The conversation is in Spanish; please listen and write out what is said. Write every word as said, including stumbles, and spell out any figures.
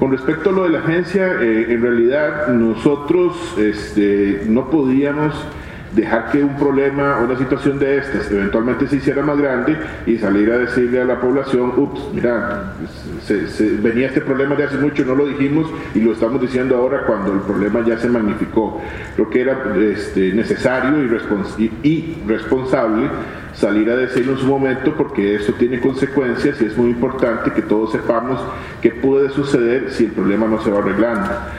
Con respecto a lo de la agencia, eh, en realidad nosotros este, no podíamos dejar que un problema o una situación de estas eventualmente se hiciera más grande y salir a decirle a la población, ups, mira, se, se, venía este problema de hace mucho, no lo dijimos y lo estamos diciendo ahora cuando el problema ya se magnificó. Creo que era este, necesario y, respons y, y responsable salir a decirlo en su momento, porque eso tiene consecuencias y es muy importante que todos sepamos qué puede suceder si el problema no se va arreglando.